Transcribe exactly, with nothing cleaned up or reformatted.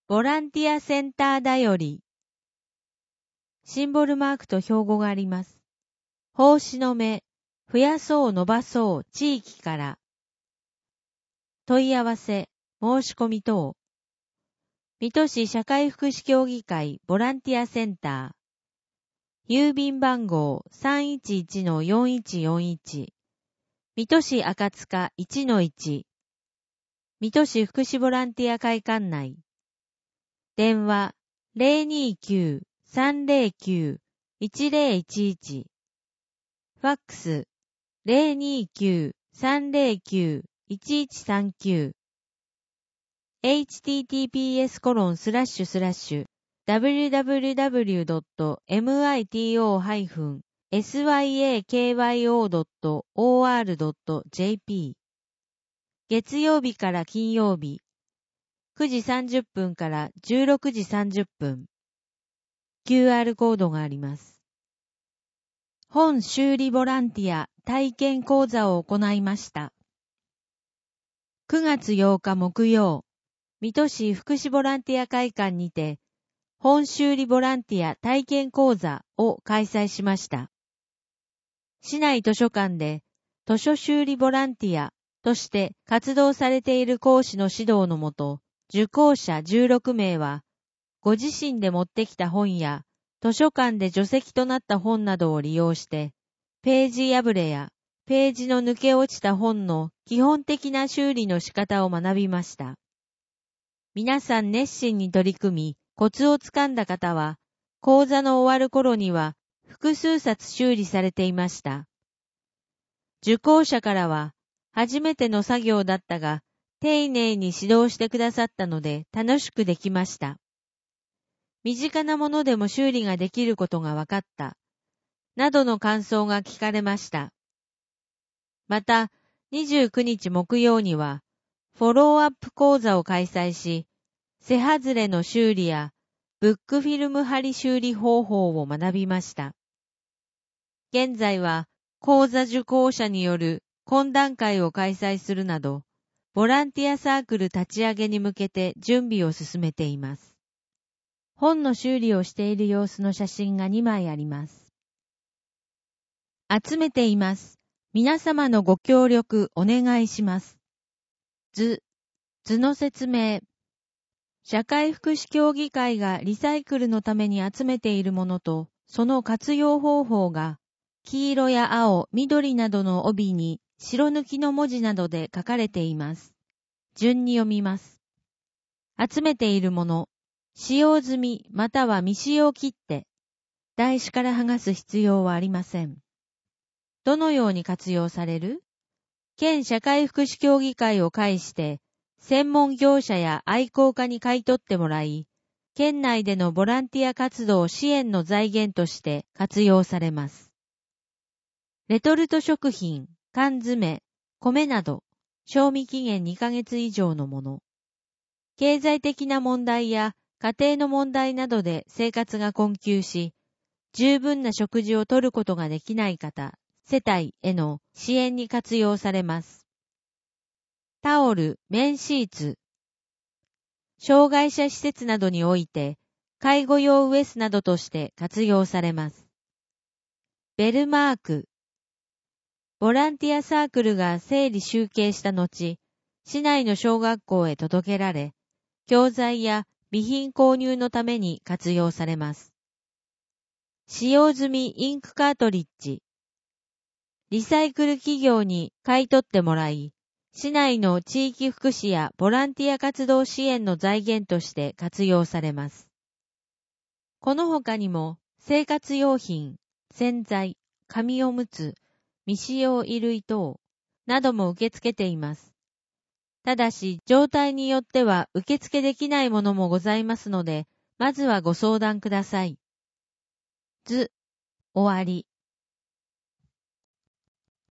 ボランティアセンターだより。シンボルマークと標語があります。奉仕の目、増やそう伸ばそう地域から。問い合わせ、申し込み等。水戸市社会福祉協議会ボランティアセンター。郵便番号 さんいちいちのよんいちよんいち。水戸市赤塚 いちのいち。水戸市福祉ボランティア会館内。電話 ゼロにきゅう さんゼロきゅう いちゼロいちいち。ファックス ゼロにきゅう さんゼロきゅう いちいちさんきゅう。エイチティーティーピーエスコロンスラッシュスラッシュダブリューダブリューダブリュードットミトハイフンサクドットオーアールドットジェーピー。月曜日から金曜日、くじさんじゅっぷんからじゅうろくじさんじゅっぷん。キューアール コードがあります。本修理ボランティア体験講座を行いました。くがつようか木曜、水戸市福祉ボランティア会館にて、本修理ボランティア体験講座を開催しました。市内図書館で図書修理ボランティアとして活動されている講師の指導のもと、受講者じゅうろくめいは、ご自身で持ってきた本や図書館で除籍となった本などを利用して、ページ破れやページの抜け落ちた本の基本的な修理の仕方を学びました。皆さん熱心に取り組み、コツをつかんだ方は、講座の終わる頃には複数冊修理されていました。受講者からは、初めての作業だったが、丁寧に指導してくださったので楽しくできました。身近なものでも修理ができることが分かった。などの感想が聞かれました。また、にじゅうくにち木曜には、フォローアップ講座を開催し、背外れの修理やブックフィルム貼り修理方法を学びました。現在は講座受講者による懇談会を開催するなど、ボランティアサークル立ち上げに向けて準備を進めています。本の修理をしている様子の写真がにまいあります。集めています。皆様のご協力お願いします。図、図の説明。社会福祉協議会がリサイクルのために集めているものと、その活用方法が、黄色や青、緑などの帯に白抜きの文字などで書かれています。順に読みます。集めているもの、使用済みまたは未使用切手、台紙から剥がす必要はありません。どのように活用される？県社会福祉協議会を介して、専門業者や愛好家に買い取ってもらい、県内でのボランティア活動支援の財源として活用されます。レトルト食品、缶詰、米など、賞味期限にかげつ以上のもの。経済的な問題や家庭の問題などで生活が困窮し、十分な食事をとることができない方、世帯への支援に活用されます。タオル、綿シーツ。障害者施設などにおいて、介護用ウエスなどとして活用されます。ベルマーク。ボランティアサークルが整理集計した後、市内の小学校へ届けられ、教材や備品購入のために活用されます。使用済みインクカートリッジ。リサイクル企業に買い取ってもらい、市内の地域福祉やボランティア活動支援の財源として活用されます。この他にも、生活用品、洗剤、紙おむつ、未使用衣類等なども受け付けています。ただし、状態によっては受付できないものもございますので、まずはご相談ください。図、終わり。